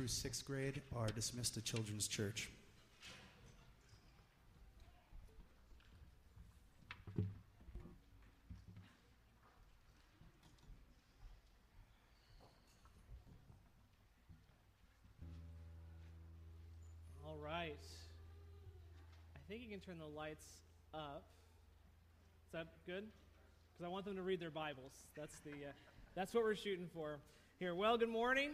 6th grade are dismissed to Children's Church. All right. I think you can turn the lights up. Is that good? Because I want them to read their Bibles. That's what we're shooting for here. Well, good morning.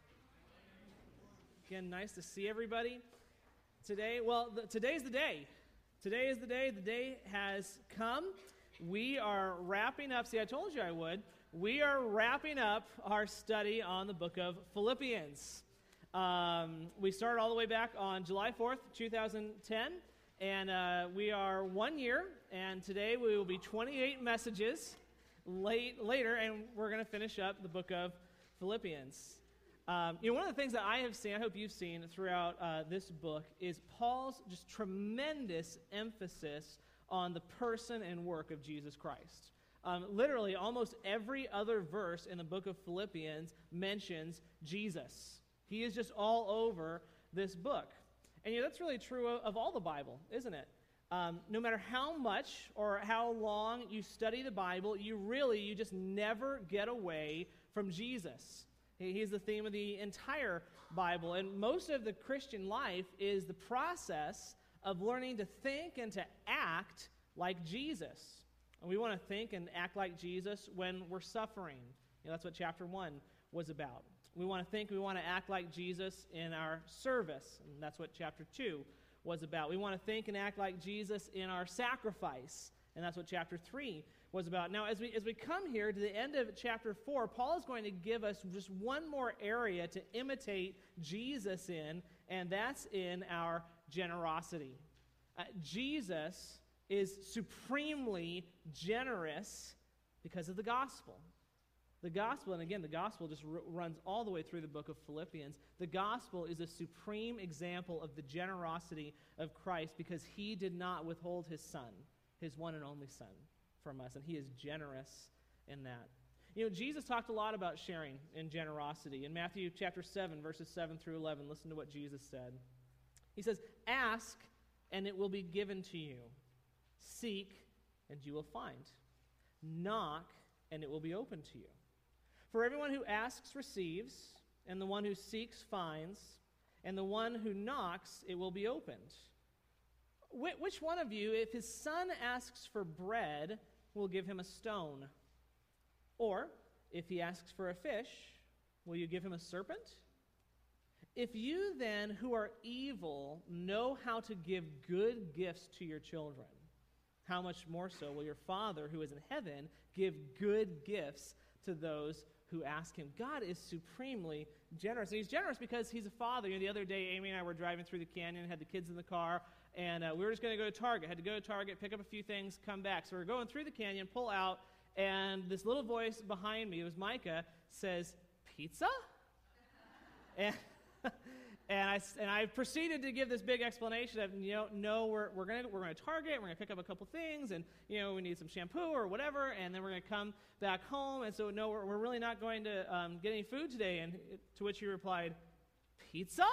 Again, nice to see everybody today. Well, today's the day. Today is the day. The day has come. We are wrapping up. See, I told you I would. We are wrapping up our study on the book of Philippians. We started all the way back on July 4th, 2010, and we are 1 year, and today we will be 28 messages later, and we're going to finish up the book of Philippians. One of the things that I have seen, I hope you've seen throughout this book, is Paul's just tremendous emphasis on the person and work of Jesus Christ. Literally, almost every other verse in the book of Philippians mentions Jesus. He is just all over this book. And that's really true of all the Bible, isn't it? No matter how much or how long you study the Bible, you just never get away from Jesus. He's the theme of the entire Bible. And most of the Christian life is the process of learning to think and to act like Jesus. And we want to think and act like Jesus when we're suffering. That's what chapter 1 was about. We want to think, we want to act like Jesus in our service. And that's what chapter 2 was about. We want to think and act like Jesus in our sacrifice. And that's what chapter 3 was about. Now, as we come here to the end of chapter 4, Paul is going to give us just one more area to imitate Jesus in, and that's in our generosity. Jesus is supremely generous because of the gospel. The gospel, and again, the gospel just runs all the way through the book of Philippians. The gospel is a supreme example of the generosity of Christ because he did not withhold his son, his one and only son, from us, and he is generous in that. Jesus talked a lot about sharing and generosity. In Matthew chapter 7, verses 7 through 11, listen to what Jesus said. He says, "Ask, and it will be given to you. Seek, and you will find. Knock, and it will be open to you. For everyone who asks receives, and the one who seeks finds, and the one who knocks, it will be opened. Which one of you, if his son asks for bread, will give him a stone? Or, if he asks for a fish, will you give him a serpent? If you then, who are evil, know how to give good gifts to your children, how much more so will your Father who is in heaven give good gifts to those who ask him?" God is supremely generous. And he's generous because he's a father. The other day, Amy and I were driving through the canyon, had the kids in the car, and we were just going to go to Target. Had to go to Target, pick up a few things, come back. So we're going through the canyon, pull out, and this little voice behind me, it was Micah, says, "Pizza?" And I proceeded to give this big explanation of, no, we're going to Target, we're going to pick up a couple things, and, we need some shampoo or whatever, and then we're going to come back home, and so, no, we're really not going to get any food today. And to which he replied, "Pizza?"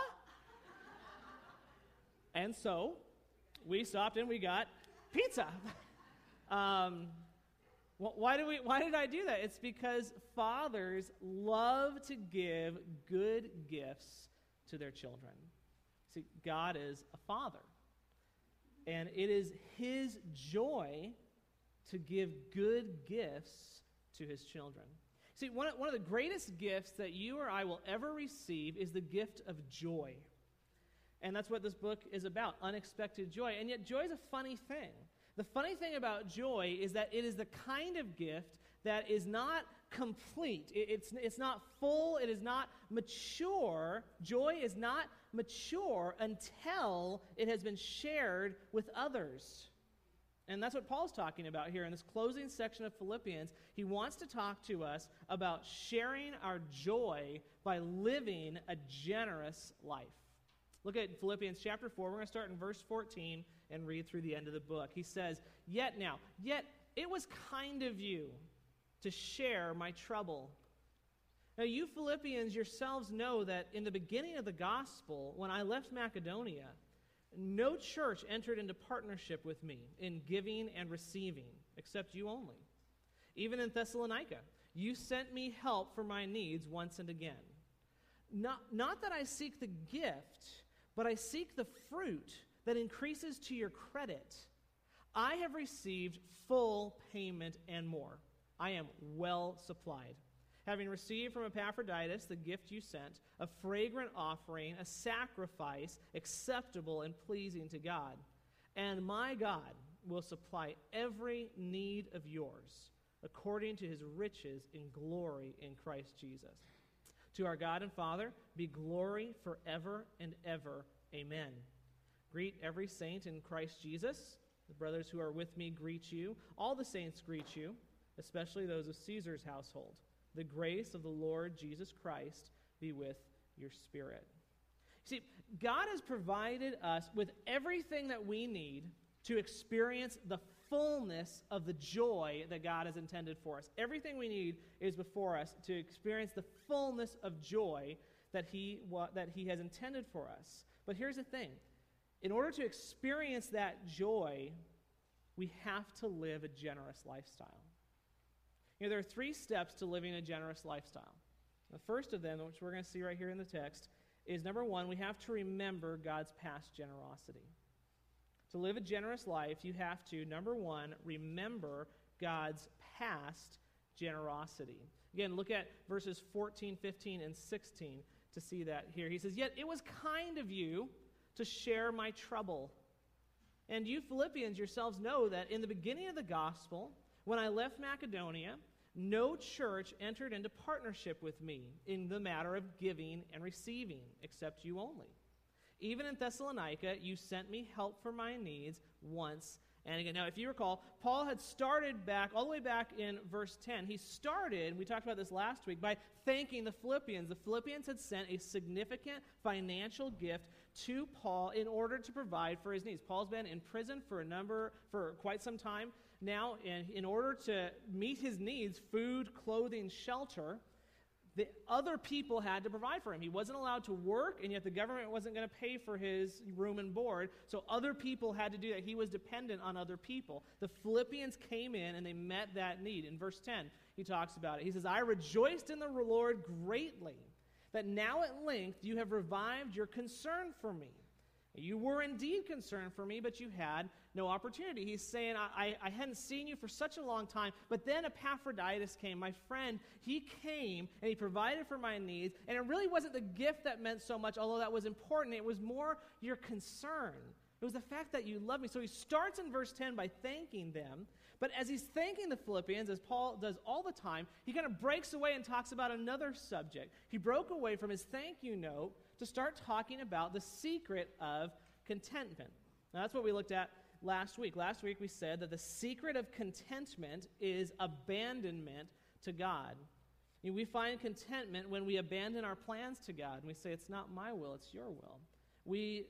And so we stopped and we got pizza. Why did I do that? It's because fathers love to give good gifts to their children. See, God is a father, and it is his joy to give good gifts to his children. See, one of the greatest gifts that you or I will ever receive is the gift of joy. And that's what this book is about, unexpected joy. And yet joy is a funny thing. The funny thing about joy is that it is the kind of gift that is not complete. It's not full. It is not mature. Joy is not mature until it has been shared with others. And that's what Paul's talking about here in this closing section of Philippians. He wants to talk to us about sharing our joy by living a generous life. Look at Philippians chapter 4. We're going to start in verse 14 and read through the end of the book. He says, Yet it was kind of you to share my trouble. Now, you Philippians yourselves know that in the beginning of the gospel, when I left Macedonia, no church entered into partnership with me in giving and receiving, except you only. Even in Thessalonica, you sent me help for my needs once and again. Not that I seek the gift, but I seek the fruit that increases to your credit. I have received full payment and more. I am well supplied. Having received from Epaphroditus the gift you sent, a fragrant offering, a sacrifice acceptable and pleasing to God. And my God will supply every need of yours according to his riches in glory in Christ Jesus. To our God and Father be glory forever and ever. Amen. Greet every saint in Christ Jesus. The brothers who are with me greet you. All the saints greet you, especially those of Caesar's household. The grace of the Lord Jesus Christ be with your spirit. See, God has provided us with everything that we need to experience the fullness of the joy that God has intended for us. Everything we need is before us to experience the fullness of joy that He has intended for us. But here's the thing. In order to experience that joy, we have to live a generous lifestyle. There are 3 steps to living a generous lifestyle. The first of them, which we're going to see right here in the text, is number 1, we have to remember God's past generosity. To live a generous life, you have to, number 1, remember God's past generosity. Again, look at verses 14, 15, and 16 to see that here. He says, "Yet it was kind of you to share my trouble. And you Philippians yourselves know that in the beginning of the gospel, when I left Macedonia, no church entered into partnership with me in the matter of giving and receiving, except you only. Even in Thessalonica, you sent me help for my needs once and again." Now, if you recall, Paul had started back, all the way back in verse 10. He started, we talked about this last week, by thanking the Philippians. The Philippians had sent a significant financial gift to Paul in order to provide for his needs. Paul's been in prison for quite some time now, and in order to meet his needs, food, clothing, shelter, the other people had to provide for him. He wasn't allowed to work, and yet the government wasn't going to pay for his room and board, so other people had to do that. He was dependent on other people. The Philippians came in, and they met that need. In verse 10, he talks about it. He says, "I rejoiced in the Lord greatly, that now at length you have revived your concern for me. You were indeed concerned for me, but you had no opportunity." He's saying, I hadn't seen you for such a long time, but then Epaphroditus came, my friend. He came, and he provided for my needs, and it really wasn't the gift that meant so much, although that was important. It was more your concern. It was the fact that you love me. So he starts in verse 10 by thanking them, but as he's thanking the Philippians, as Paul does all the time, he kind of breaks away and talks about another subject. He broke away from his thank you note to start talking about the secret of contentment. Now, that's what we looked at last week. Last week we said that the secret of contentment is abandonment to God. We find contentment when we abandon our plans to God, and we say, "It's not my will, it's your will." We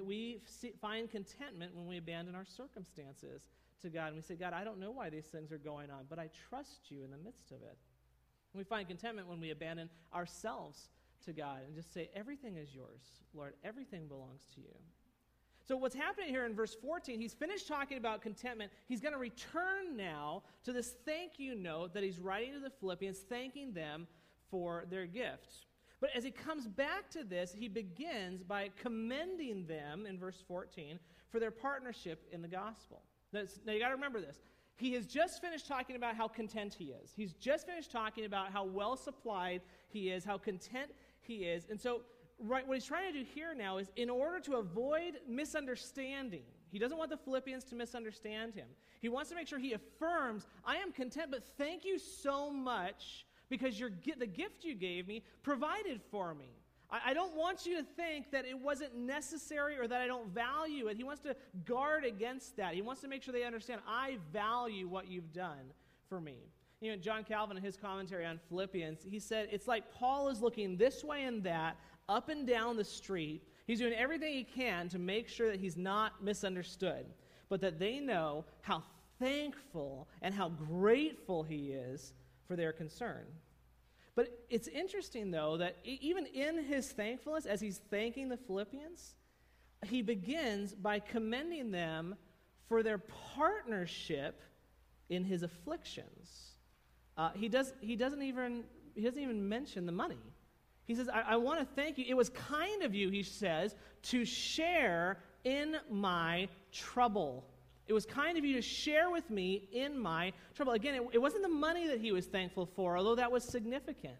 find contentment when we abandon our circumstances to God, and we say, "God, I don't know why these things are going on, but I trust you in the midst of it." And we find contentment when we abandon ourselves to God and just say, "Everything is yours, Lord. Everything belongs to you." So what's happening here in verse 14, he's finished talking about contentment. He's going to return now to this thank you note that he's writing to the Philippians, thanking them for their gifts. But as he comes back to this, he begins by commending them in verse 14 for their partnership in the gospel. Now you got to remember this. He has just finished talking about how content he is. He's just finished talking about how well supplied he is, how content he is. And so what he's trying to do here now is, in order to avoid misunderstanding, he doesn't want the Philippians to misunderstand him. He wants to make sure he affirms, "I am content, but thank you so much because the gift you gave me provided for me. I don't want you to think that it wasn't necessary or that I don't value it." He wants to guard against that. He wants to make sure they understand, I value what you've done for me. John Calvin, in his commentary on Philippians, he said, it's like Paul is looking this way and that, up and down the street. He's doing everything he can to make sure that he's not misunderstood, but that they know how thankful and how grateful he is for their concern. But it's interesting, though, that even in his thankfulness, as he's thanking the Philippians, he begins by commending them for their partnership in his afflictions. He doesn't even mention the money. He says, I want to thank you. It was kind of you, he says, to share in my trouble. It was kind of you to share with me in my trouble. Again, it wasn't the money that he was thankful for, although that was significant.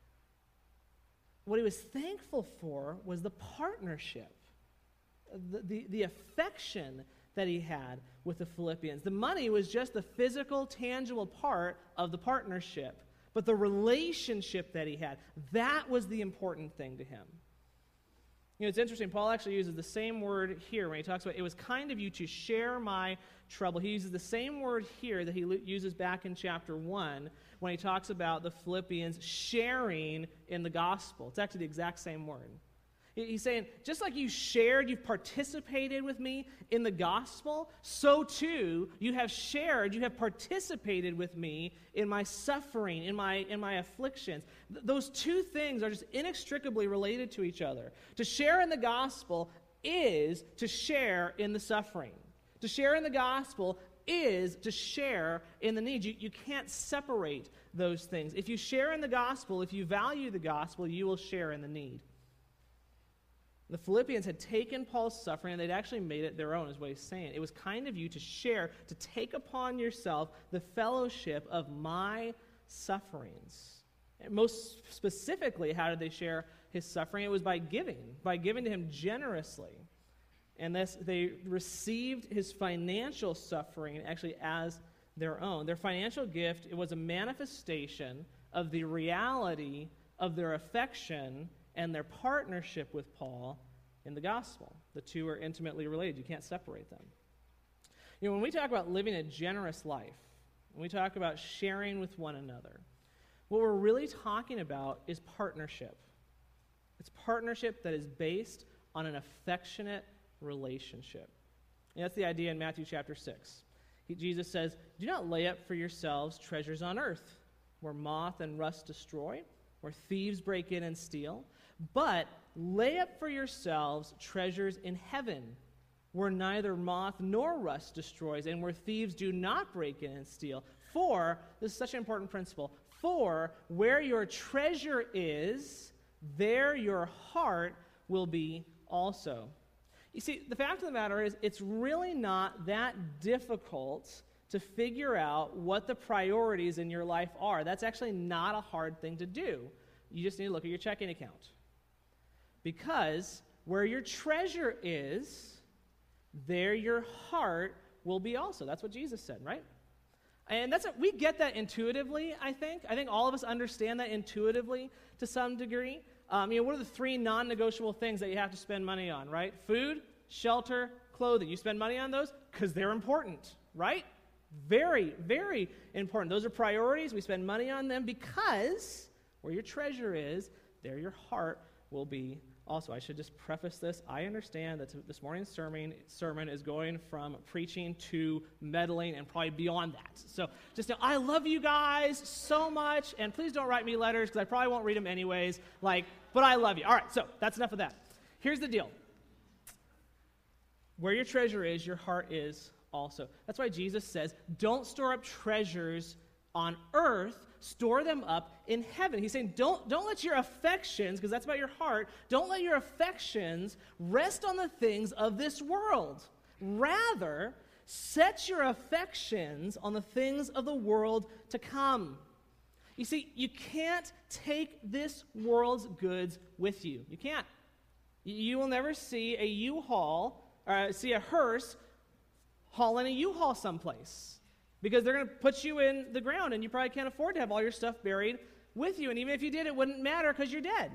What he was thankful for was the partnership, the affection that he had with the Philippians. The money was just the physical, tangible part of the partnership. But the relationship that he had, that was the important thing to him. You know, it's interesting, Paul actually uses the same word here when he talks about, it was kind of you to share my trouble. He uses the same word here that he uses back in chapter 1 when he talks about the Philippians sharing in the gospel. It's actually the exact same word. He's saying, just like you shared, you've participated with me in the gospel, so too you have shared, you have participated with me in my suffering, in my afflictions. Those two things are just inextricably related to each other. To share in the gospel is to share in the suffering. To share in the gospel is to share in the need. You can't separate those things. If you share in the gospel, if you value the gospel, you will share in the need. The Philippians had taken Paul's suffering, and they'd actually made it their own, is what he's saying. It was kind of you to share, to take upon yourself the fellowship of my sufferings. And most specifically, how did they share his suffering? It was by giving to him generously. And this, they received his financial suffering actually as their own. Their financial gift, it was a manifestation of the reality of their affection and their partnership with Paul in the gospel. The two are intimately related. You can't separate them. You know, when we talk about living a generous life, when we talk about sharing with one another, what we're really talking about is partnership. It's partnership that is based on an affectionate relationship. And that's the idea in Matthew chapter 6. Jesus says, "Do not lay up for yourselves treasures on earth, where moth and rust destroy, where thieves break in and steal. But lay up for yourselves treasures in heaven, where neither moth nor rust destroys, and where thieves do not break in and steal. For," this is such an important principle, "for where your treasure is, there your heart will be also." You see, the fact of the matter is, it's really not that difficult to figure out what the priorities in your life are. That's actually not a hard thing to do. You just need to look at your checking account. Because where your treasure is, there your heart will be also. That's what Jesus said, right? And we get that intuitively, I think. I think all of us understand that intuitively to some degree. What are the three non-negotiable things that you have to spend money on, right? Food, shelter, clothing. You spend money on those because they're important, right? Very, very important. Those are priorities. We spend money on them because where your treasure is, there your heart will be also. I should just preface this. I understand that this morning's sermon is going from preaching to meddling and probably beyond that. So just know, I love you guys so much, and please don't write me letters because I probably won't read them anyways. But I love you. All right, so that's enough of that. Here's the deal. Where your treasure is, your heart is also. That's why Jesus says, don't store up treasures on earth, store them up in heaven. He's saying, don't let your affections, because that's about your heart, don't let your affections rest on the things of this world. Rather, set your affections on the things of the world to come. You see, you can't take this world's goods with you. You can't. You will never see a U-Haul, or see a hearse hauling a U-Haul someplace. Because they're going to put you in the ground, and you probably can't afford to have all your stuff buried with you. And even if you did, it wouldn't matter because you're dead.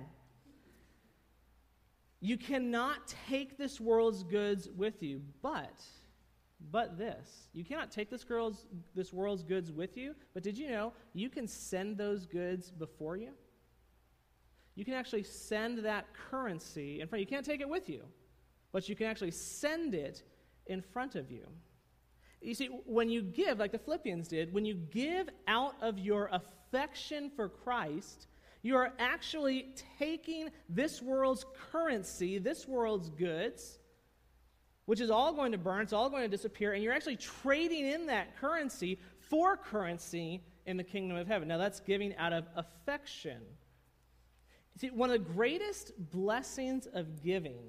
You cannot take this world's goods with you. But this. You cannot take this world's goods with you. But did you know you can send those goods before you? You can actually send that currency in front. You can't take it with you. But you can actually send it in front of you. You see, when you give, like the Philippians did, when you give out of your affection for Christ, You are actually taking this world's currency, this world's goods, which is all going to burn, it's all going to disappear, and you're actually trading in that currency for currency in the kingdom of heaven. Now, that's giving out of affection. See, one of the greatest blessings of giving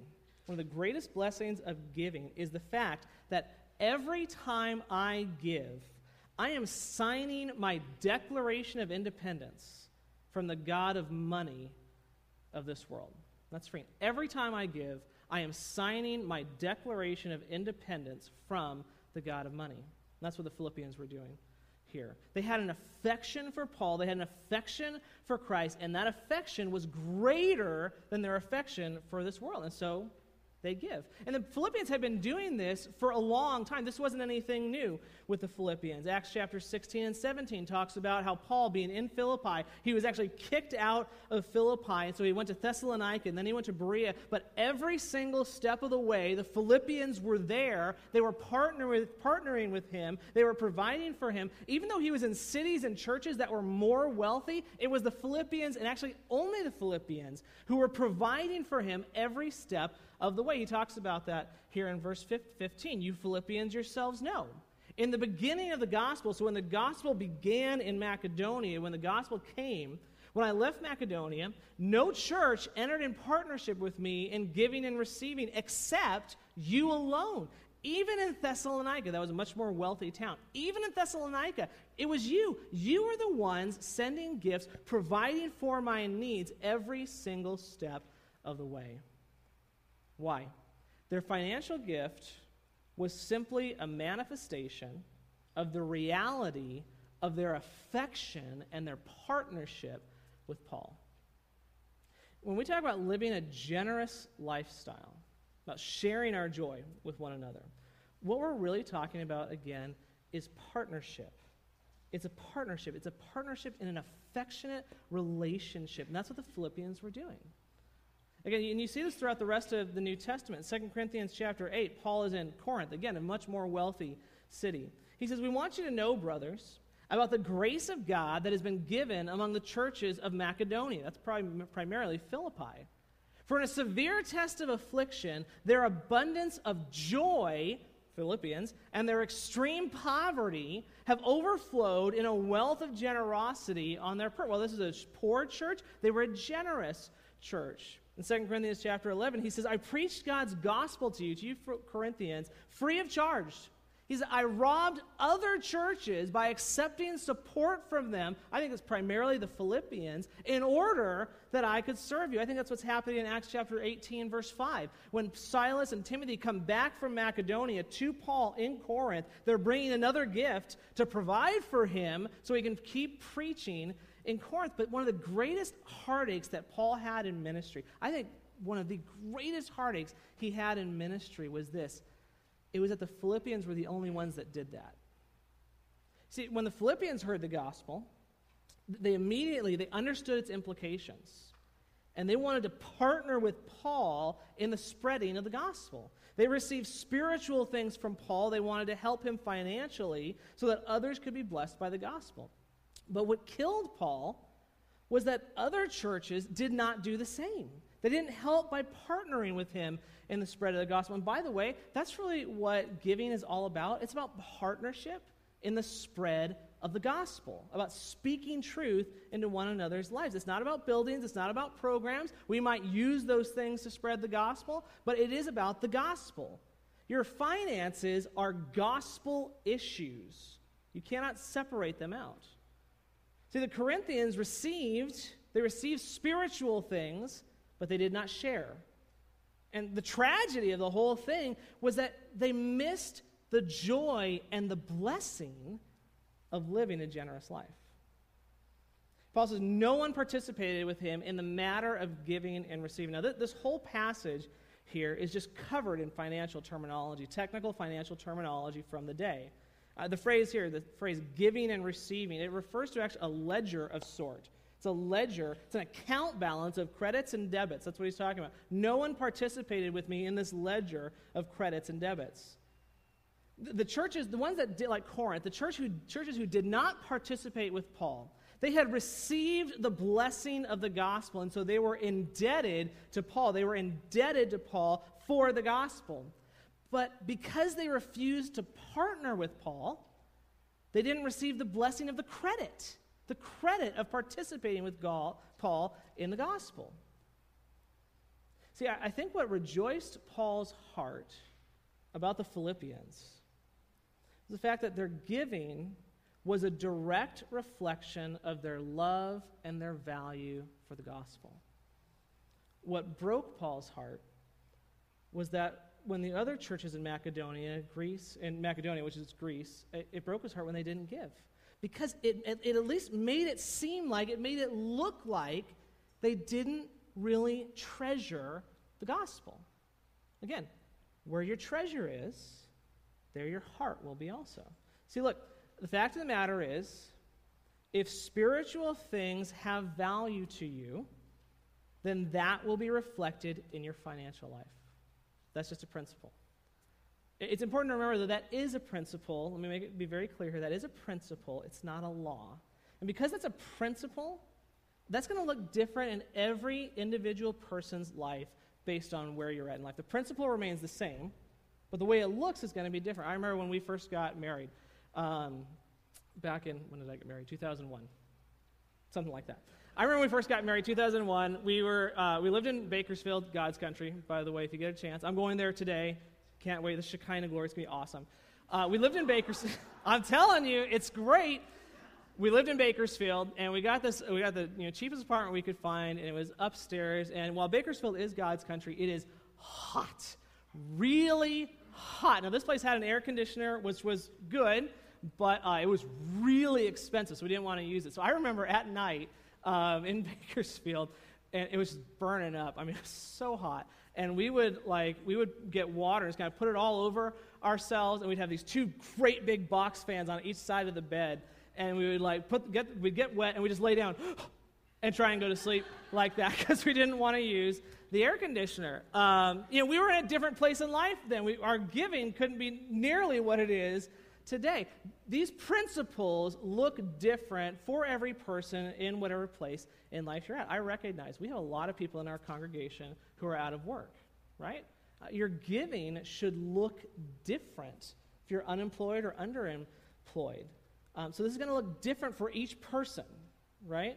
is the fact that every time I give, I am signing my declaration of independence from the God of money of this world. That's free. Every time I give, I am signing my declaration of independence from the God of money. And that's what the Philippians were doing here. They had an affection for Paul, they had an affection for Christ, and that affection was greater than their affection for this world. And so they give. And the Philippians had been doing this for a long time. This wasn't anything new with the Philippians. Acts chapter 16 and 17 talks about how Paul, being in Philippi, he was actually kicked out of Philippi, and so he went to Thessalonica, and then he went to Berea. But every single step of the way, the Philippians were there. They were partnering with him. They were providing for him. Even though he was in cities and churches that were more wealthy, it was the Philippians, and actually only the Philippians, who were providing for him every step of the way. He talks about that here in verse 15. You Philippians yourselves know. In the beginning of the gospel, so when the gospel began in Macedonia, when the gospel came, when I left Macedonia, no church entered in partnership with me in giving and receiving except you alone. Even in Thessalonica, that was a much more wealthy town, even in Thessalonica, it was you. You were the ones sending gifts, providing for my needs every single step of the way. Why? Their financial gift was simply a manifestation of the reality of their affection and their partnership with Paul. When we talk about living a generous lifestyle, about sharing our joy with one another, what we're really talking about, again, is partnership. It's a partnership. It's a partnership in an affectionate relationship, and that's what the Philippians were doing. Again, and you see this throughout the rest of the New Testament. 2 Corinthians chapter 8, Paul is in Corinth, again, a much more wealthy city. He says, we want you to know, brothers, about the grace of God that has been given among the churches of Macedonia. That's primarily Philippi. For in a severe test of affliction, their abundance of joy, Philippians, and their extreme poverty have overflowed in a wealth of generosity on their part. Well, this is a poor church. They were a generous church. In 2 Corinthians chapter 11, he says, I preached God's gospel to you Corinthians, free of charge. He said, I robbed other churches by accepting support from them, I think it's primarily the Philippians, in order that I could serve you. I think that's what's happening in Acts chapter 18, verse 5. When Silas and Timothy come back from Macedonia to Paul in Corinth, they're bringing another gift to provide for him so he can keep preaching in Corinth. But one of the greatest heartaches that Paul had in ministry, I think one of the greatest heartaches he had in ministry was this. It was that the Philippians were the only ones that did that. See, when the Philippians heard the gospel, they understood its implications. And they wanted to partner with Paul in the spreading of the gospel. They received spiritual things from Paul. They wanted to help him financially so that others could be blessed by the gospel. But what killed Paul was that other churches did not do the same. They didn't help by partnering with him in the spread of the gospel. And by the way, that's really what giving is all about. It's about partnership in the spread of the gospel, about speaking truth into one another's lives. It's not about buildings. It's not about programs. We might use those things to spread the gospel, but it is about the gospel. Your finances are gospel issues. You cannot separate them out. See, the Corinthians received spiritual things, but they did not share. And the tragedy of the whole thing was that they missed the joy and the blessing of living a generous life. Paul says no one participated with him in the matter of giving and receiving. Now, this whole passage here is just covered in financial terminology, technical financial terminology from the day. The phrase giving and receiving, it refers to actually a ledger of sort. It's a ledger, it's an account balance of credits and debits. That's what he's talking about. No one participated with me in this ledger of credits and debits. The churches, the ones that did, like Corinth, the churches who did not participate with Paul, They had received the blessing of the gospel, and so they were indebted to Paul. They were indebted to Paul for the gospel. But because they refused to partner with Paul, they didn't receive the blessing of the credit of participating with Paul in the gospel. See, I think what rejoiced Paul's heart about the Philippians was the fact that their giving was a direct reflection of their love and their value for the gospel. What broke Paul's heart was that when the other churches in Macedonia, which is Greece, it broke his heart when they didn't give. Because it at least made it seem like, it made it look like they didn't really treasure the gospel. Again, where your treasure is, there your heart will be also. See, look, the fact of the matter is, if spiritual things have value to you, then that will be reflected in your financial life. That's just a principle. It's important to remember that is a principle. Let me be very clear here. That is a principle. It's not a law. And because it's a principle, that's going to look different in every individual person's life based on where you're at in life. The principle remains the same, but the way it looks is going to be different. I remember when we first got married, back in, when did I get married? 2001. Something like that. I remember when we first got married, 2001. We lived in Bakersfield, God's country, by the way, if you get a chance. I'm going there today. Can't wait. The Shekinah glory is going to be awesome. We lived in Bakersfield. I'm telling you, it's great. We lived in Bakersfield, and we got the cheapest apartment we could find, and it was upstairs. And while Bakersfield is God's country, it is hot, really hot. Now, this place had an air conditioner, which was good, but it was really expensive, so we didn't want to use it. So I remember at night in Bakersfield, and it was just burning up. I mean, it was so hot. And we would get water and just kind of put it all over ourselves, and we'd have these two great big box fans on each side of the bed, and we would we'd get wet, and we'd just lay down and try and go to sleep like that because we didn't want to use the air conditioner. We were in a different place in life then. Our giving couldn't be nearly what it is today. These principles look different for every person in whatever place in life you're at. I recognize we have a lot of people in our congregation who are out of work, right? Your giving should look different if you're unemployed or underemployed. So this is going to look different for each person, right?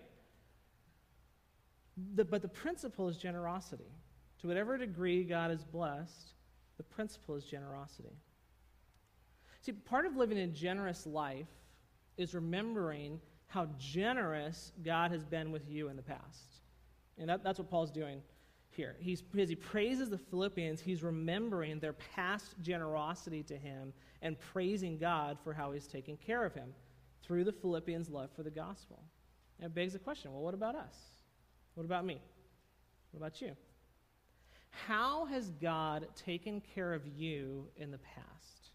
But the principle is generosity. To whatever degree God is blessed, the principle is generosity. See, part of living a generous life is remembering how generous God has been with you in the past. And that's what Paul's doing here. As he praises the Philippians, he's remembering their past generosity to him and praising God for how he's taken care of him through the Philippians' love for the gospel. And it begs the question, well, what about us? What about me? What about you? How has God taken care of you in the past?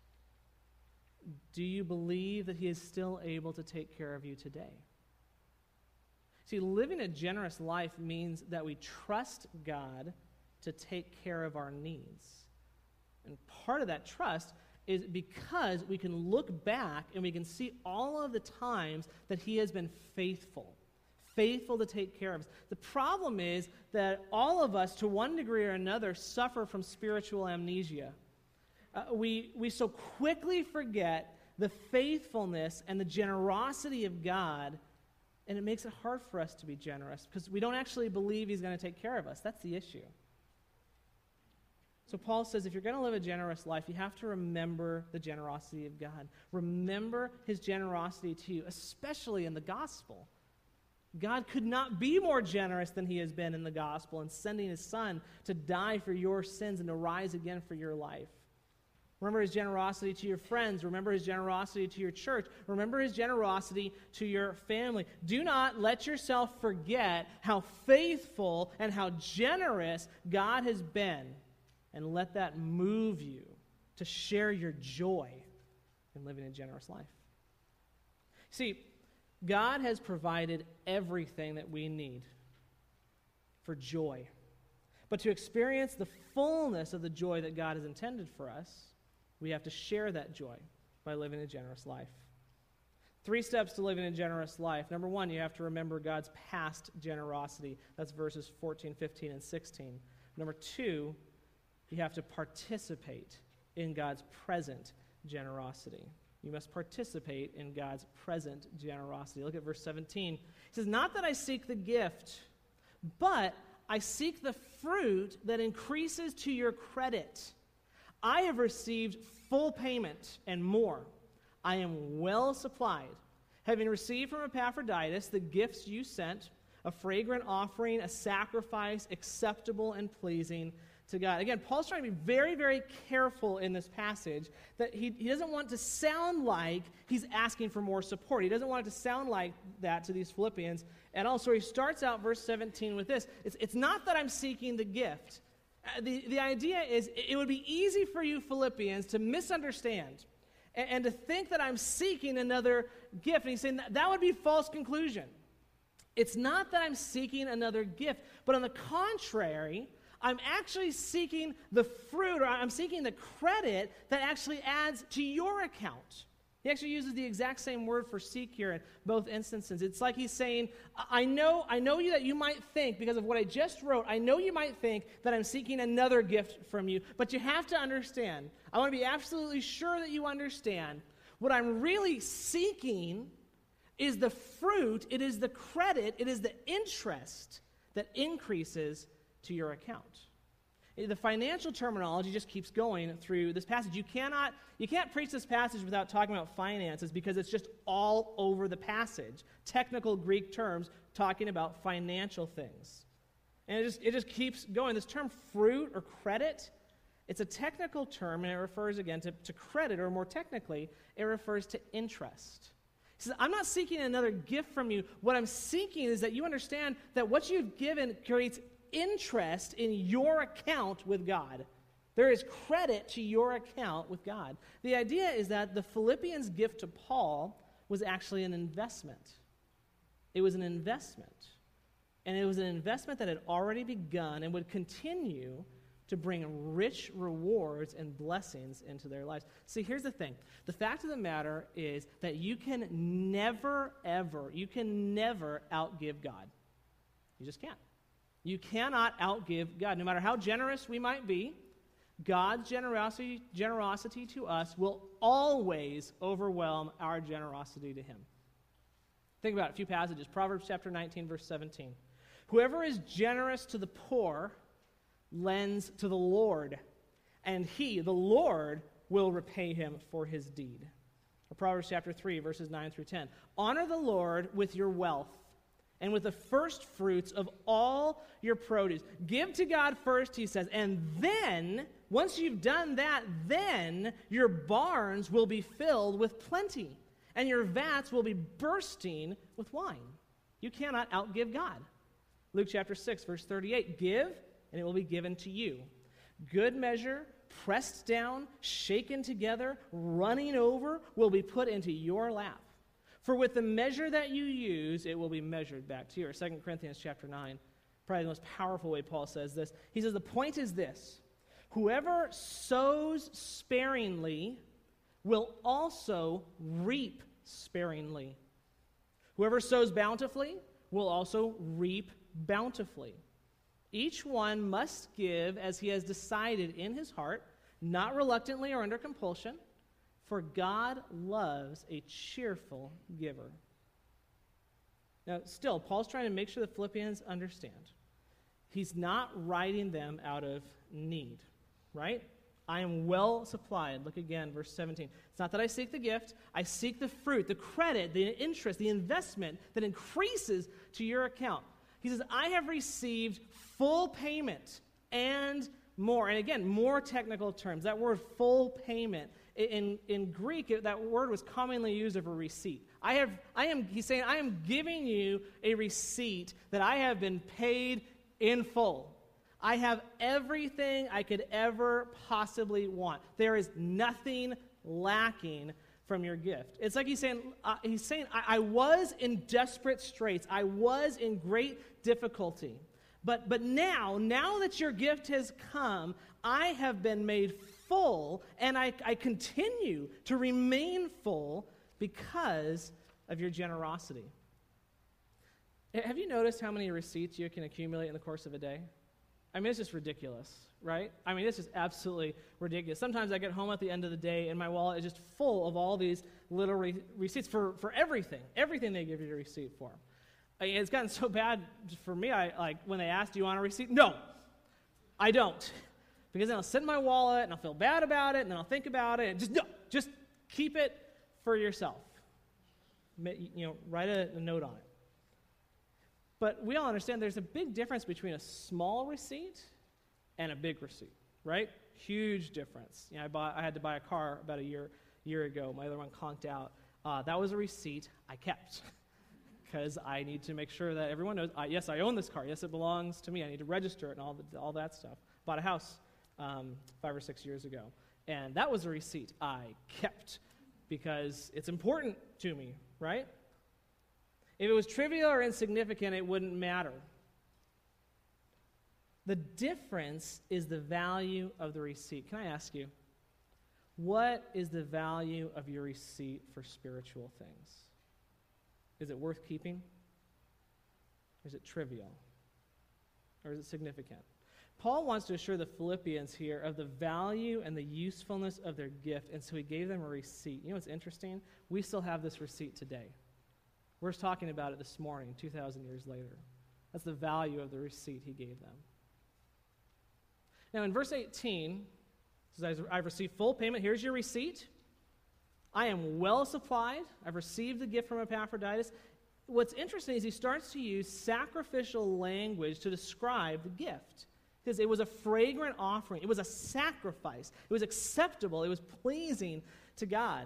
Do you believe that he is still able to take care of you today? See, living a generous life means that we trust God to take care of our needs. And part of that trust is because we can look back and we can see all of the times that he has been faithful to take care of us. The problem is that all of us, to one degree or another, suffer from spiritual amnesia. We so quickly forget the faithfulness and the generosity of God, and it makes it hard for us to be generous because we don't actually believe he's going to take care of us. That's the issue. So Paul says if you're going to live a generous life, you have to remember the generosity of God. Remember his generosity to you, especially in the gospel. God could not be more generous than he has been in the gospel in sending his son to die for your sins and to rise again for your life. Remember his generosity to your friends. Remember his generosity to your church. Remember his generosity to your family. Do not let yourself forget how faithful and how generous God has been, and let that move you to share your joy in living a generous life. See, God has provided everything that we need for joy. But to experience the fullness of the joy that God has intended for us, we have to share that joy by living a generous life. 3 steps to living a generous life. Number 1, you have to remember God's past generosity. That's verses 14, 15, and 16. Number 2, you have to participate in God's present generosity. You must participate in God's present generosity. Look at verse 17. He says, "Not that I seek the gift, but I seek the fruit that increases to your credit. I have received full payment and more. I am well supplied, having received from Epaphroditus the gifts you sent, a fragrant offering, a sacrifice acceptable and pleasing to God." Again, Paul's trying to be very, very careful in this passage that he doesn't want to sound like he's asking for more support. He doesn't want it to sound like that to these Philippians. And also he starts out verse 17 with this. It's not that I'm seeking the gift. The idea is it would be easy for you Philippians to misunderstand and to think that I'm seeking another gift. And he's saying that would be a false conclusion. It's not that I'm seeking another gift, but on the contrary, I'm actually seeking the fruit, or I'm seeking the credit that actually adds to your account. He actually uses the exact same word for seek here in both instances. It's like he's saying, I know you that you might think, because of what I just wrote, I know you might think that I'm seeking another gift from you, but you have to understand, I want to be absolutely sure that you understand, what I'm really seeking is the fruit, it is the credit, it is the interest that increases to your account. The financial terminology just keeps going through this passage. You can't preach this passage without talking about finances because it's just all over the passage. Technical Greek terms talking about financial things. And it just keeps going. This term fruit or credit, it's a technical term, and it refers again to credit, or more technically, it refers to interest. He says, I'm not seeking another gift from you. What I'm seeking is that you understand that what you've given creates interest in your account with God. There is credit to your account with God. The idea is that the Philippians' gift to Paul was actually an investment. It was an investment. And it was an investment that had already begun and would continue to bring rich rewards and blessings into their lives. See, here's the thing. The fact of the matter is that you can never outgive God. You just can't. You cannot outgive God. No matter how generous we might be, God's generosity to us will always overwhelm our generosity to him. Think about it, a few passages. Proverbs chapter 19, verse 17. Whoever is generous to the poor lends to the Lord, and he, the Lord, will repay him for his deed. Or Proverbs chapter 3, verses 9 through 10. Honor the Lord with your wealth, and with the first fruits of all your produce. Give to God first, he says, and then, once you've done that, then your barns will be filled with plenty, and your vats will be bursting with wine. You cannot outgive God. Luke chapter 6, verse 38, give, and it will be given to you. Good measure, pressed down, shaken together, running over, will be put into your lap. For with the measure that you use, it will be measured back to you. Or 2 Corinthians chapter 9, probably the most powerful way Paul says this. He says, the point is this: whoever sows sparingly will also reap sparingly. Whoever sows bountifully will also reap bountifully. Each one must give as he has decided in his heart, not reluctantly or under compulsion, for God loves a cheerful giver. Now, still, Paul's trying to make sure the Philippians understand. He's not writing them out of need, right? I am well supplied. Look again, verse 17. It's not that I seek the gift. I seek the fruit, the credit, the interest, the investment that increases to your account. He says, I have received full payment and more. And again, more technical terms. That word full payment. In Greek, that word was commonly used of a receipt. He's saying, I am giving you a receipt that I have been paid in full. I have everything I could ever possibly want. There is nothing lacking from your gift. It's like he's saying, I was in desperate straits. I was in great difficulty. But now that your gift has come, I have been made full, and I continue to remain full because of your generosity. Have you noticed how many receipts you can accumulate in the course of a day? I mean, it's just ridiculous, right? I mean, it's just absolutely ridiculous. Sometimes I get home at the end of the day and my wallet is just full of all these little receipts for everything they give you a receipt for. I mean, it's gotten so bad for me, when they ask, do you want a receipt? No, I don't. Because then I'll sit in my wallet and I'll feel bad about it and then I'll think about it and just keep it for yourself. Write a note on it. But we all understand there's a big difference between a small receipt and a big receipt, right? Huge difference. I had to buy a car about a year ago. My other one conked out. That was a receipt I kept because I need to make sure that everyone knows, yes, I own this car. Yes, it belongs to me. I need to register it and all that stuff. Bought a house 5 or 6 years ago, and that was a receipt I kept because it's important to me, right? If it was trivial or insignificant, it wouldn't matter. The difference is the value of the receipt. Can I ask you, what is the value of your receipt for spiritual things? Is it worth keeping? Or is it trivial? Or is it significant? Paul wants to assure the Philippians here of the value and the usefulness of their gift, and so he gave them a receipt. You know what's interesting? We still have this receipt today. We're just talking about it this morning, 2,000 years later. That's the value of the receipt he gave them. Now, in verse 18, it says, I've received full payment. Here's your receipt. I am well supplied. I've received the gift from Epaphroditus. What's interesting is he starts to use sacrificial language to describe the gift. Because it was a fragrant offering. It was a sacrifice. It was acceptable. It was pleasing to God.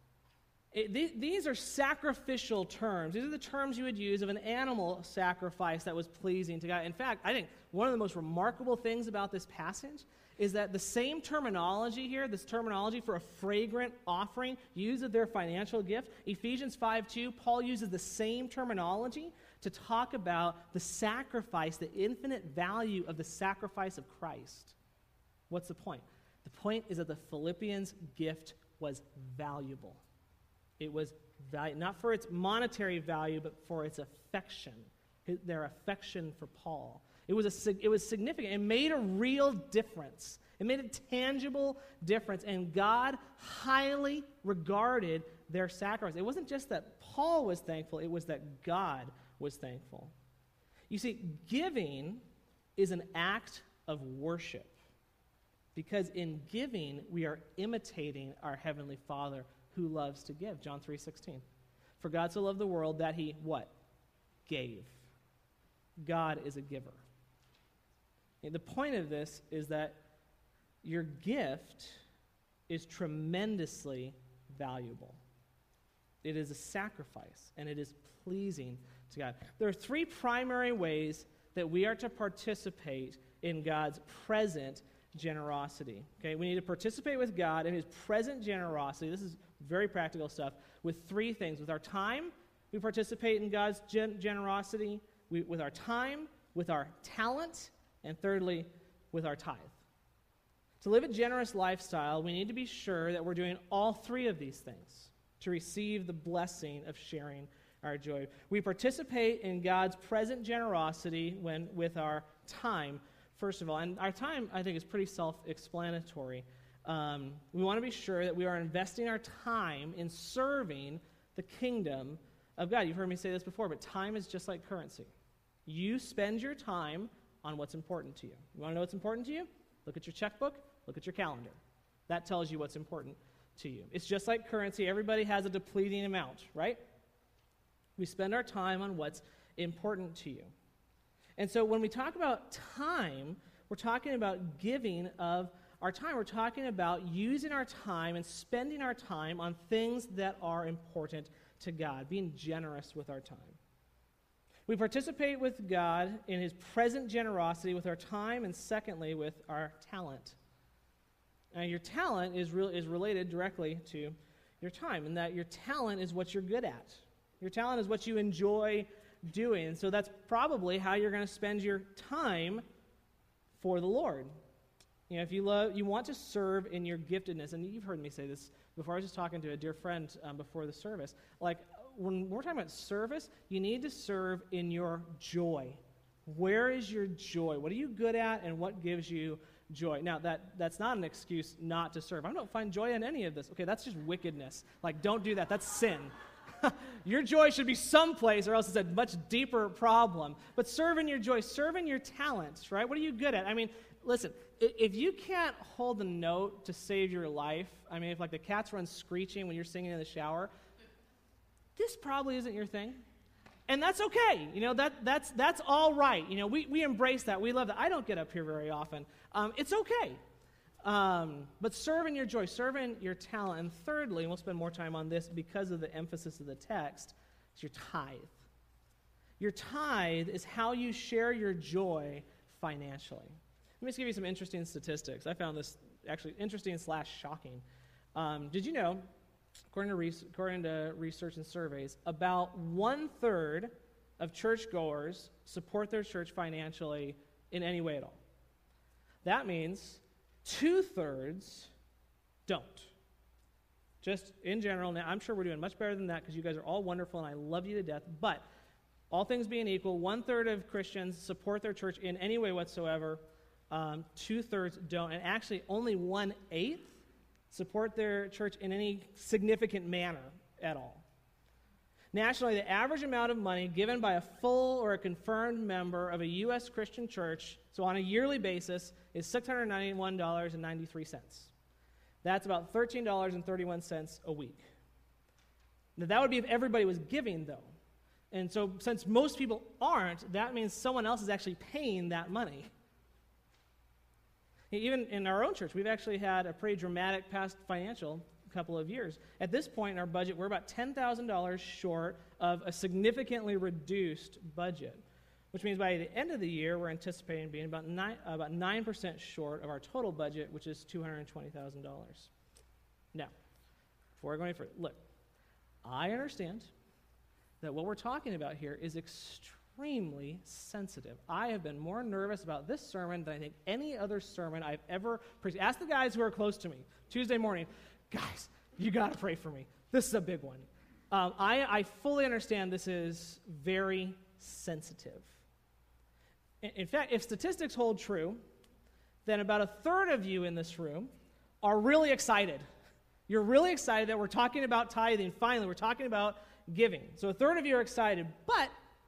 These are sacrificial terms. These are the terms you would use of an animal sacrifice that was pleasing to God. In fact, I think one of the most remarkable things about this passage is that the same terminology here, this terminology for a fragrant offering, used of their financial gift, Ephesians 5:2, Paul uses the same terminology to talk about the sacrifice, the infinite value of the sacrifice of Christ. What's the point? The point is that the Philippians' gift was valuable. It was not for its monetary value, but for its affection, their affection for Paul. It was significant. It made a real difference. It made a tangible difference, and God highly regarded their sacrifice. It wasn't just that Paul was thankful, it was that God was thankful. You see, giving is an act of worship, because in giving, we are imitating our Heavenly Father who loves to give. John 3:16. For God so loved the world that he, what? Gave. God is a giver. And the point of this is that your gift is tremendously valuable. It is a sacrifice, and it is pleasing to God. There are 3 primary ways that we are to participate in God's present generosity. Okay, we need to participate with God in his present generosity. This is very practical stuff. With 3 things. With our time, we participate in God's generosity. With our time, with our talent, and thirdly, with our tithe. To live a generous lifestyle, we need to be sure that we're doing all 3 of these things to receive the blessing of sharing our joy. We participate in God's present generosity with our time, first of all. And our time, I think, is pretty self-explanatory. We want to be sure that we are investing our time in serving the kingdom of God. You've heard me say this before, but time is just like currency. You spend your time on what's important to you. You want to know what's important to you? Look at your checkbook, look at your calendar. That tells you what's important to you. It's just like currency. Everybody has a depleting amount, right? We spend our time on what's important to you. And so when we talk about time, we're talking about giving of our time. We're talking about using our time and spending our time on things that are important to God, being generous with our time. We participate with God in his present generosity with our time, and secondly, with our talent. Now, your talent is related directly to your time, in that your talent is what you're good at. Your talent is what you enjoy doing, and so that's probably how you're going to spend your time for the Lord. You know, if you want to serve in your giftedness, and you've heard me say this before. I was just talking to a dear friend before the service. Like, when we're talking about service, you need to serve in your joy. Where is your joy? What are you good at, and what gives you joy? Now, that's not an excuse not to serve. I don't find joy in any of this. Okay, that's just wickedness. Like, don't do that. That's sin. Your joy should be someplace, or else it's a much deeper problem. But serve in your joy. Serve in your talents, right? What are you good at? I mean, listen, if you can't hold a note to save your life, I mean, if like the cats run screeching when you're singing in the shower, this probably isn't your thing. And that's okay. You know, that's all right. You know, we embrace that. We love that. I don't get up here very often. It's okay. But serve in your joy. Serve in your talent. And thirdly, and we'll spend more time on this because of the emphasis of the text, is your tithe. Your tithe is how you share your joy financially. Let me just give you some interesting statistics. I found this actually interesting / shocking. Did you know, according to research and surveys, about 1/3 of churchgoers support their church financially in any way at all? That means 2/3 don't. Just in general. Now, I'm sure we're doing much better than that because you guys are all wonderful and I love you to death. But all things being equal, 1/3 of Christians support their church in any way whatsoever. 2/3 don't. And actually, only 1/8 support their church in any significant manner at all. Nationally, the average amount of money given by a full or a confirmed member of a U.S. Christian church, so on a yearly basis, is $691.93. That's about $13.31 a week. Now, that would be if everybody was giving, though. And so, since most people aren't, that means someone else is actually paying that money. Even in our own church, we've actually had a pretty dramatic past financial couple of years. At this point in our budget, we're about $10,000 short of a significantly reduced budget, which means by the end of the year, we're anticipating being about 9% short of our total budget, which is $220,000. Now, before I go any further, look, I understand that what we're talking about here is extremely sensitive. I have been more nervous about this sermon than I think any other sermon I've ever preached. Ask the guys who are close to me Tuesday morning, guys, you got to pray for me. This is a big one. I fully understand this is very sensitive. In fact, if statistics hold true, then about 1/3 of you in this room are really excited. You're really excited that we're talking about tithing. Finally, we're talking about giving. So 1/3 of you are excited, but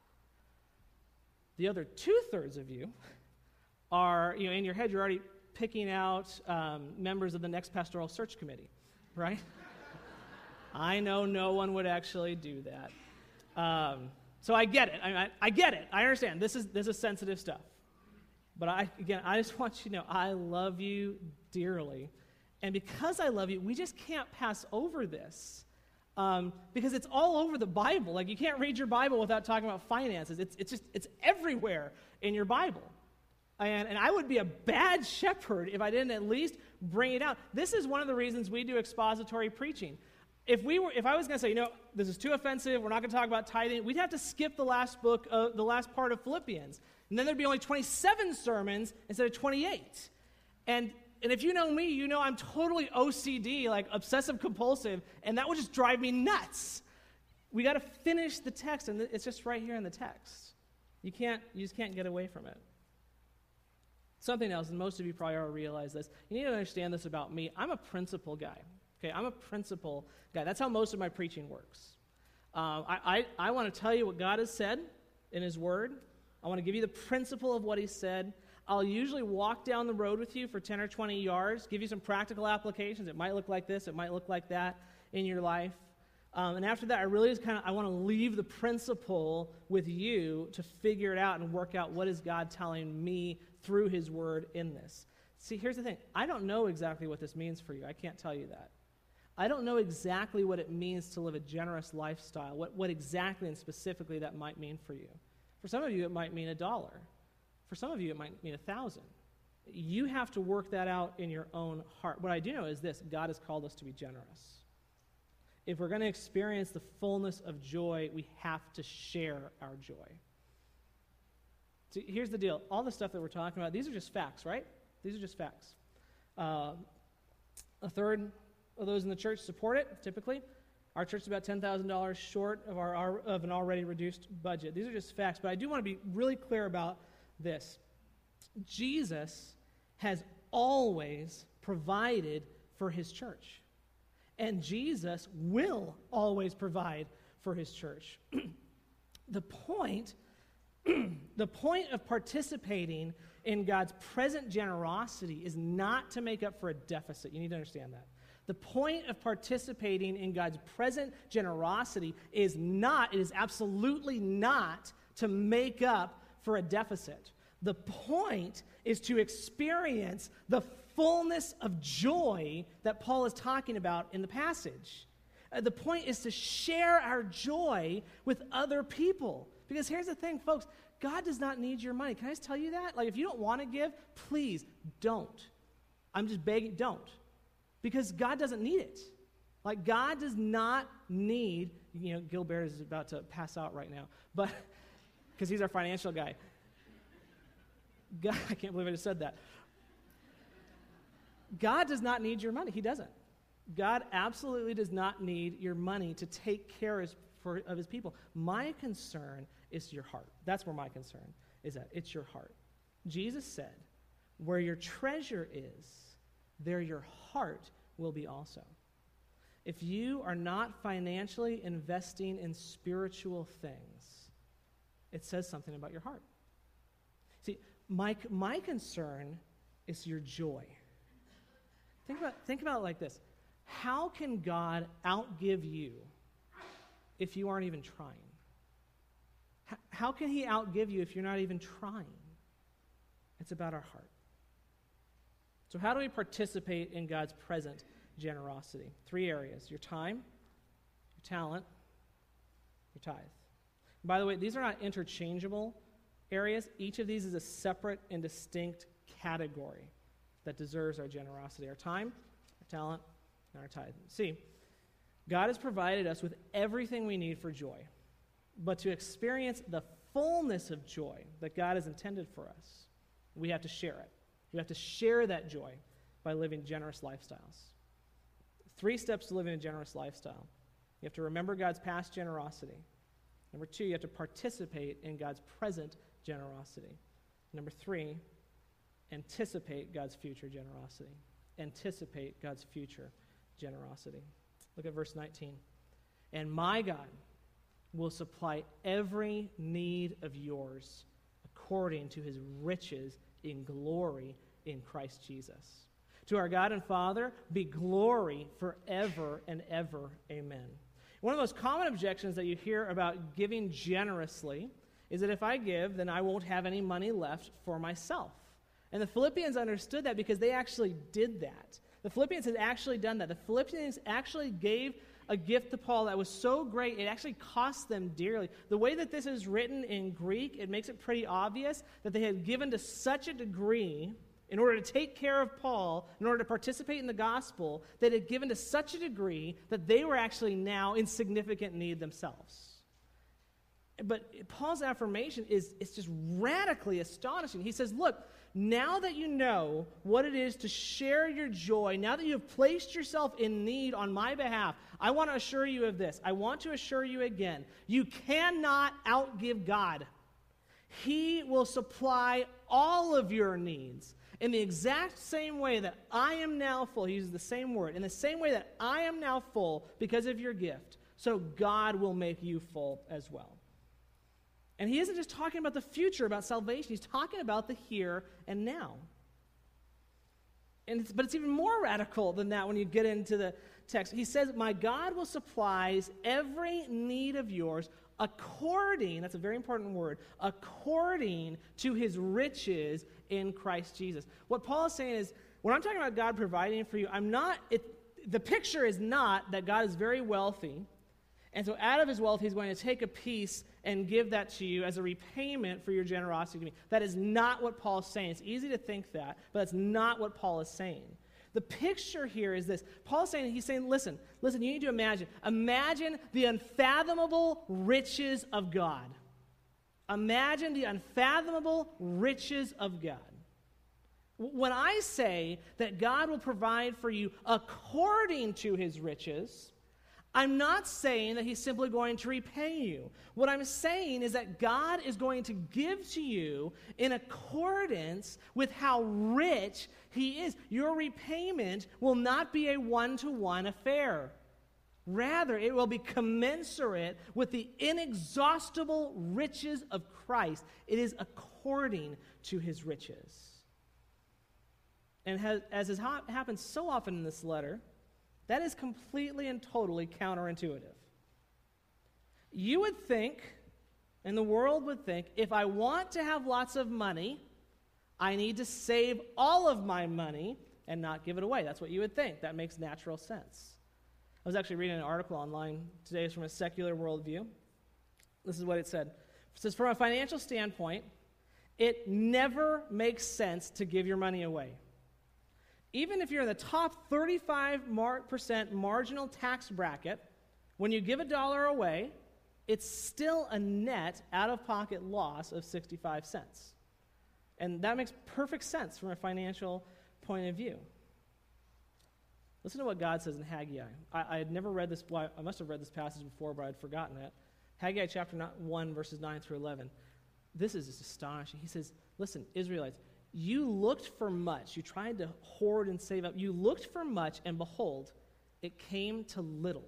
the other 2/3 of you are, in your head, you're already picking out members of the next pastoral search committee, right? I know no one would actually do that. So I get it. I get it. I understand. This is sensitive stuff. But I just want you to know I love you dearly. And because I love you, we just can't pass over this. Because it's all over the Bible. Like, you can't read your Bible without talking about finances. It's everywhere in your Bible. And I would be a bad shepherd if I didn't at least bring it out. This is one of the reasons we do expository preaching. If I was going to say, this is too offensive, we're not going to talk about tithing, we'd have to skip the last part of Philippians. And then there'd be only 27 sermons instead of 28. And if you know me, you know I'm totally OCD, like obsessive compulsive, and that would just drive me nuts. We got to finish the text, and it's just right here in the text. You just can't get away from it. Something else, and most of you probably already realize this, you need to understand this about me. I'm a principle guy. Okay, I'm a principle guy. That's how most of my preaching works. I want to tell you what God has said in His Word. I want to give you the principle of what He said. I'll usually walk down the road with you for 10 or 20 yards, give you some practical applications. It might look like this, it might look like that in your life. And after that, I really just I want to leave the principle with you to figure it out and work out what is God telling me through His Word in this. See, here's the thing. I don't know exactly what this means for you. I can't tell you that. I don't know exactly what it means to live a generous lifestyle, what exactly and specifically that might mean for you. For some of you, it might mean $1. For some of you, it might mean 1,000. You have to work that out in your own heart. What I do know is this: God has called us to be generous. If we're going to experience the fullness of joy, we have to share our joy. See, here's the deal. All the stuff that we're talking about, these are just facts, right? These are just facts. 1/3 of those in the church support it, typically. Our church is about $10,000 short of an already reduced budget. These are just facts, but I do want to be really clear about this. Jesus has always provided for his church, and Jesus will always provide for his church. The point of participating in God's present generosity is not to make up for a deficit. You need to understand that. The point of participating in God's present generosity is absolutely not to make up for a deficit. The point is to experience the fullness of joy that Paul is talking about in the passage. The point is to share our joy with other people. Because here's the thing, folks, God does not need your money. Can I just tell you that? Like, if you don't want to give, please don't. I'm just begging, don't. Because God doesn't need it. Like, God does not need, Gilbert is about to pass out right now, but because he's our financial guy. God, I can't believe I just said that. God does not need your money. He doesn't. God absolutely does not need your money to take care of his people. My concern is your heart. That's where my concern is at. It's your heart. Jesus said, where your treasure is, there your heart will be also. If you are not financially investing in spiritual things, it says something about your heart. See, my concern is your joy. Think about it like this. How can God outgive you if you aren't even trying? How can he outgive you if you're not even trying? It's about our heart. So how do we participate in God's present generosity? 3 areas: your time, your talent, your tithe. And by the way, these are not interchangeable areas. Each of these is a separate and distinct category that deserves our generosity: our time, our talent, and our tithe. See, God has provided us with everything we need for joy. But to experience the fullness of joy that God has intended for us, we have to share it. We have to share that joy by living generous lifestyles. 3 steps to living a generous lifestyle. You have to remember God's past generosity. Number 2, you have to participate in God's present generosity. Number 3, anticipate God's future generosity. Anticipate God's future generosity. Look at verse 19. And my God will supply every need of yours according to his riches in glory in Christ Jesus. To our God and Father be glory forever and ever. Amen. One of the most common objections that you hear about giving generously is that if I give, then I won't have any money left for myself. And the Philippians understood that because they actually did that. The Philippians had actually done that. The Philippians actually gave a gift to Paul that was so great, it actually cost them dearly. The way that this is written in Greek, it makes it pretty obvious that they had given to such a degree in order to take care of Paul, in order to participate in the gospel, that it had given to such a degree that they were actually now in significant need themselves. But Paul's affirmation is just radically astonishing. He says, look, now that you know what it is to share your joy, now that you have placed yourself in need on my behalf, I want to assure you of this. I want to assure you again, you cannot outgive God. He will supply all of your needs in the exact same way that I am now full. He uses the same word. In the same way that I am now full because of your gift, so God will make you full as well. And he isn't just talking about the future, about salvation. He's talking about the here and now. But it's even more radical than that when you get into the text. He says, my God will supply every need of yours according, that's a very important word, according to his riches in Christ Jesus. What Paul is saying is, when I'm talking about God providing for you, the picture is not that God is very wealthy, and so out of his wealth, he's going to take a piece and give that to you as a repayment for your generosity to me. That is not what Paul is saying. It's easy to think that, but that's not what Paul is saying. The picture here is this. Paul's saying, he's saying, listen, you need to imagine the unfathomable riches of God. Imagine the unfathomable riches of God. When I say that God will provide for you according to his riches, I'm not saying that he's simply going to repay you. What I'm saying is that God is going to give to you in accordance with how rich he is. Your repayment will not be a one-to-one affair. Rather, it will be commensurate with the inexhaustible riches of Christ. It is according to his riches. And as has happened so often in this letter, that is completely and totally counterintuitive. You would think, and the world would think, if I want to have lots of money, I need to save all of my money and not give it away. That's what you would think. That makes natural sense. I was actually reading an article online today. It's from a secular worldview. This is what it said. It says, from a financial standpoint, it never makes sense to give your money away. Even if you're in the top 35% marginal tax bracket, when you give $1 away, it's still a net out-of-pocket loss of 65 cents. And that makes perfect sense from a financial point of view. Listen to what God says in Haggai. I had never read this. Well, I must have read this passage before, but I'd forgotten it. Haggai chapter 1, verses 9 through 11. This is just astonishing. He says, listen, Israelites, you looked for much. You tried to hoard and save up. You looked for much, and behold, it came to little.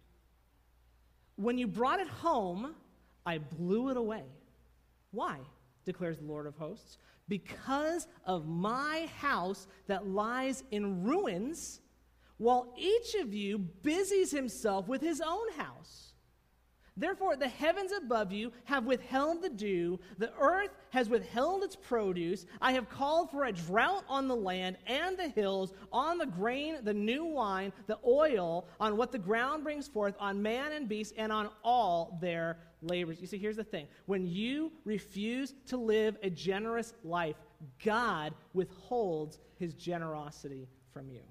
When you brought it home, I blew it away. Why? Declares the Lord of hosts. Because of my house that lies in ruins, while each of you busies himself with his own house. Therefore, the heavens above you have withheld the dew, the earth has withheld its produce. I have called for a drought on the land and the hills, on the grain, the new wine, the oil, on what the ground brings forth, on man and beast, and on all their labors. You see, here's the thing. When you refuse to live a generous life, God withholds his generosity from you.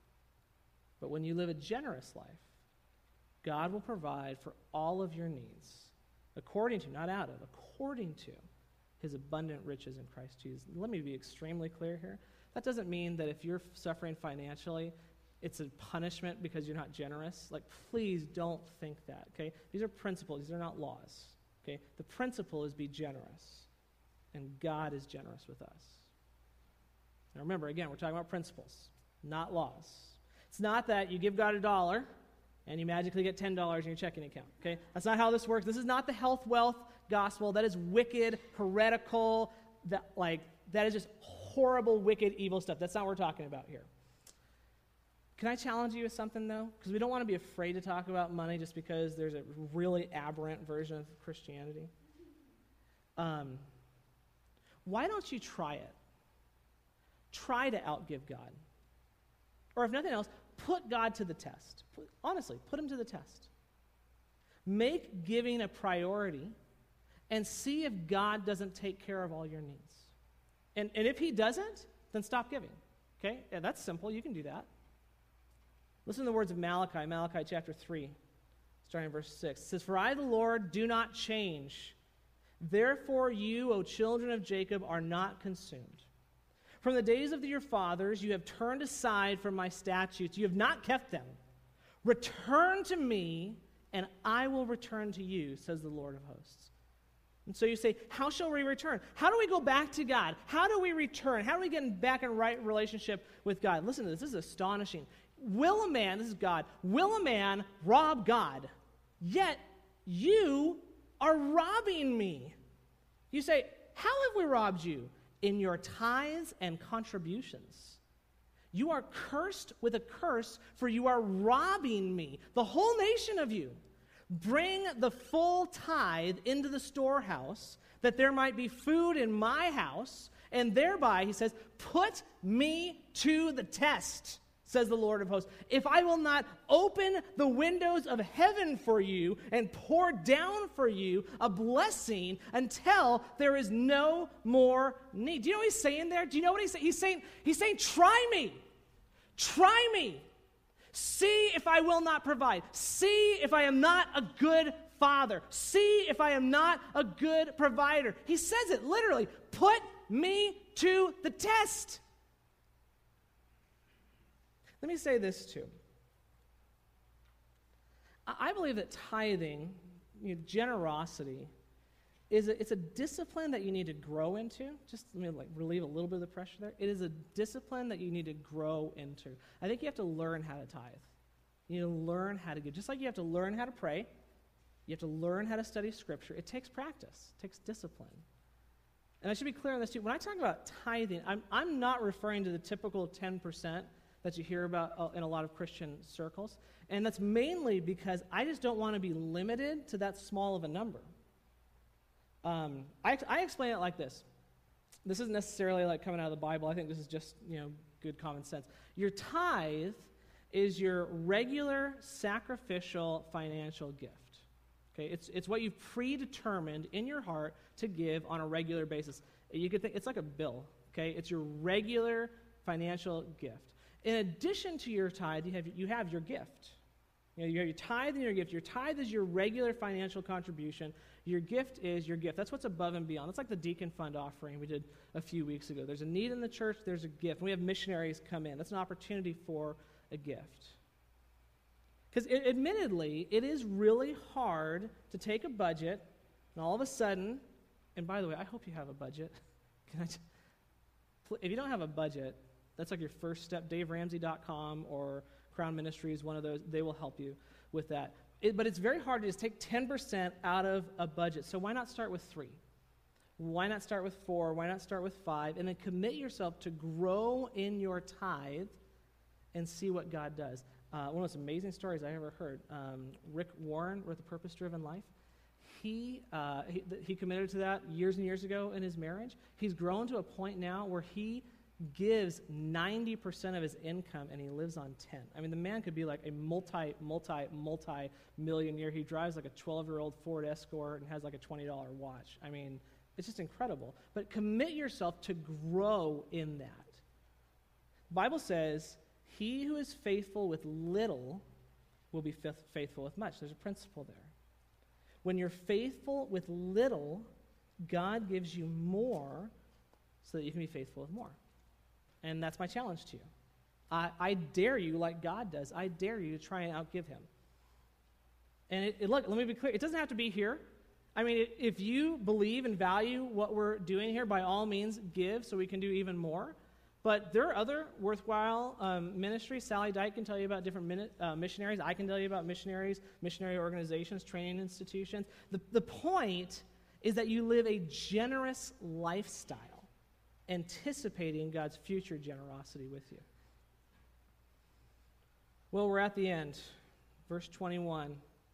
But when you live a generous life, God will provide for all of your needs, according to, not out of, according to his abundant riches in Christ Jesus. Let me be extremely clear here. That doesn't mean that if you're suffering financially, it's a punishment because you're not generous. Like, please don't think that, okay? These are principles. These are not laws, okay? The principle is be generous, and God is generous with us. Now remember, again, we're talking about principles, not laws. It's not that you give God $1 and you magically get $10 in your checking account, okay? That's not how this works. This is not the health wealth gospel. That is wicked, heretical, that is just horrible, wicked, evil stuff. That's not what we're talking about here. Can I challenge you with something, though? Because we don't want to be afraid to talk about money just because there's a really aberrant version of Christianity. Why don't you try it? Try to outgive God. Or if nothing else, put God to the test. Honestly, put him to the test. Make giving a priority and see if God doesn't take care of all your needs. And if he doesn't, then stop giving. Okay? Yeah, that's simple. You can do that. Listen to the words of Malachi, Malachi chapter 3, starting in verse 6. It says, "For I, the Lord, do not change. Therefore you, O children of Jacob, are not consumed. From the days of your fathers you have turned aside from my statutes. You have not kept them. Return to me, and I will return to you, says the Lord of hosts." And so you say, how shall we return? How do we go back to God? How do we return? How do we get back in right relationship with God? Listen to this. This is astonishing. Will a man, this is God, will a man rob God? Yet you are robbing me. You say, how have we robbed you? In your tithes and contributions. You are cursed with a curse, for you are robbing me, the whole nation of you. Bring the full tithe into the storehouse, that there might be food in my house, and thereby, he says, put me to the test, says the Lord of hosts. If I will not open the windows of heaven for you and pour down for you a blessing until there is no more need. Do you know what he's saying there? Do you know what he's saying? He's saying, try me. Try me. See if I will not provide. See if I am not a good father. See if I am not a good provider. He says it literally. Put me to the test. Let me say this too. I believe that tithing, generosity, it's a discipline that you need to grow into. Just let me relieve a little bit of the pressure there. It is a discipline that you need to grow into. I think you have to learn how to tithe. You need to learn how to give. Just like you have to learn how to pray, you have to learn how to study Scripture. It takes practice. It takes discipline. And I should be clear on this too. When I talk about tithing, I'm not referring to the typical 10% that you hear about in a lot of Christian circles. And that's mainly because I just don't want to be limited to that small of a number. I explain it like this. This isn't necessarily like coming out of the Bible. I think this is just, good common sense. Your tithe is your regular sacrificial financial gift. Okay, it's what you've predetermined in your heart to give on a regular basis. You could think it's like a bill. Okay, it's your regular financial gift. In addition to your tithe, you have your gift. You have your tithe and your gift. Your tithe is your regular financial contribution. Your gift is your gift. That's what's above and beyond. That's like the deacon fund offering we did a few weeks ago. There's a need in the church, there's a gift. And we have missionaries come in. That's an opportunity for a gift. Because admittedly, it is really hard to take a budget and all of a sudden, and by the way, I hope you have a budget. If you don't have a budget, that's like your first step. DaveRamsey.com or Crown Ministries, one of those, they will help you with that. But it's very hard to just take 10% out of a budget. So why not start with 3? Why not start with 4? Why not start with 5? And then commit yourself to grow in your tithe and see what God does. One of the most amazing stories I ever heard, Rick Warren wrote The Purpose-Driven Life. He committed to that years and years ago in his marriage. He's grown to a point now where he gives 90% of his income and he lives on 10. I mean, the man could be like a multi-millionaire. He drives like a 12-year-old Ford Escort and has like a $20 watch. I mean, it's just incredible. But commit yourself to grow in that. The Bible says, he who is faithful with little will be faithful with much. There's a principle there. When you're faithful with little, God gives you more so that you can be faithful with more. And that's my challenge to you. I dare you, like God does, I dare you to try and outgive him. And look, let me be clear. It doesn't have to be here. I mean, if you believe and value what we're doing here, by all means, give so we can do even more. But there are other worthwhile ministries. Sally Dyke can tell you about different missionaries. I can tell you about missionaries, missionary organizations, training institutions. The point is that you live a generous lifestyle, anticipating God's future generosity with you. Well, we're at the end. Verse 21.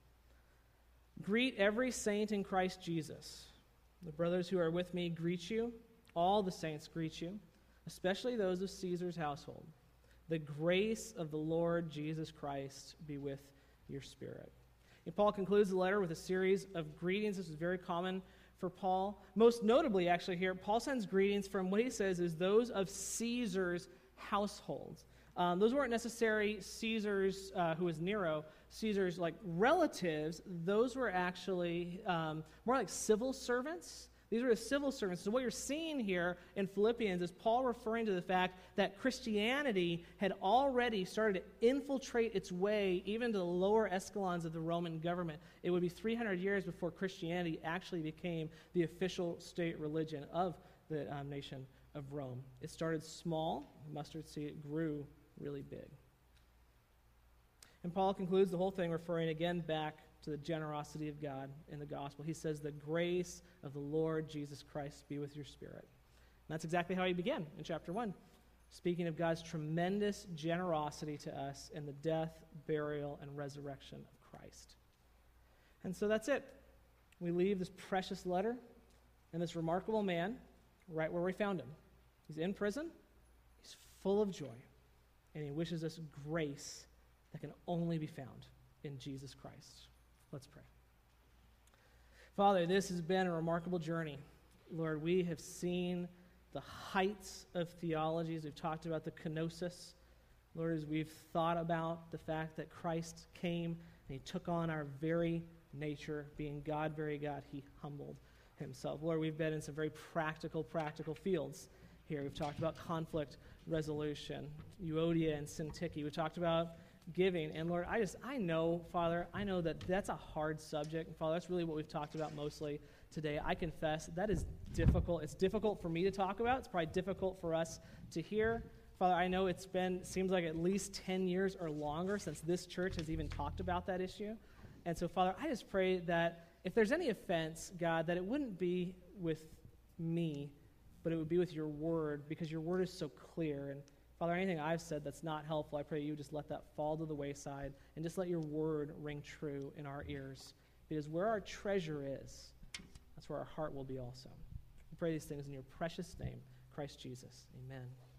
Greet every saint in Christ Jesus. The brothers who are with me greet you. All the saints greet you, especially those of Caesar's household. The grace of the Lord Jesus Christ be with your spirit. And Paul concludes the letter with a series of greetings. This is very common for Paul. Most notably, actually, here, Paul sends greetings from what he says is those of Caesar's household. Those weren't necessarily Caesar's, who was Nero, Caesar's like relatives. Those were actually more like civil servants. These were the civil servants. So what you're seeing here in Philippians is Paul referring to the fact that Christianity had already started to infiltrate its way even to the lower echelons of the Roman government. It would be 300 years before Christianity actually became the official state religion of the nation of Rome. It started small, mustard seed, it grew really big. And Paul concludes the whole thing referring again back to the generosity of God in the gospel. He says, the grace of the Lord Jesus Christ be with your spirit. And that's exactly how he began in chapter 1, speaking of God's tremendous generosity to us in the death, burial, and resurrection of Christ. And so that's it. We leave this precious letter and this remarkable man right where we found him. He's in prison. He's full of joy. And he wishes us grace that can only be found in Jesus Christ. Let's pray. Father, this has been a remarkable journey. Lord, we have seen the heights of theologies. We've talked about the kenosis. Lord, as we've thought about the fact that Christ came and he took on our very nature, being God, very God, he humbled himself. Lord, we've been in some very practical fields here. We've talked about conflict resolution, Euodia and Syntyche. We talked about giving. And Lord, I know, Father, I know that that's a hard subject. And Father, that's really what we've talked about mostly today. I confess that is difficult. It's difficult for me to talk about. It's probably difficult for us to hear. Father, I know seems like at least 10 years or longer since this church has even talked about that issue. And so, Father, I just pray that if there's any offense, God, that it wouldn't be with me, but it would be with your word, because your word is so clear. And Father, anything I've said that's not helpful, I pray you just let that fall to the wayside and just let your word ring true in our ears. Because where our treasure is, that's where our heart will be also. We pray these things in your precious name, Christ Jesus. Amen.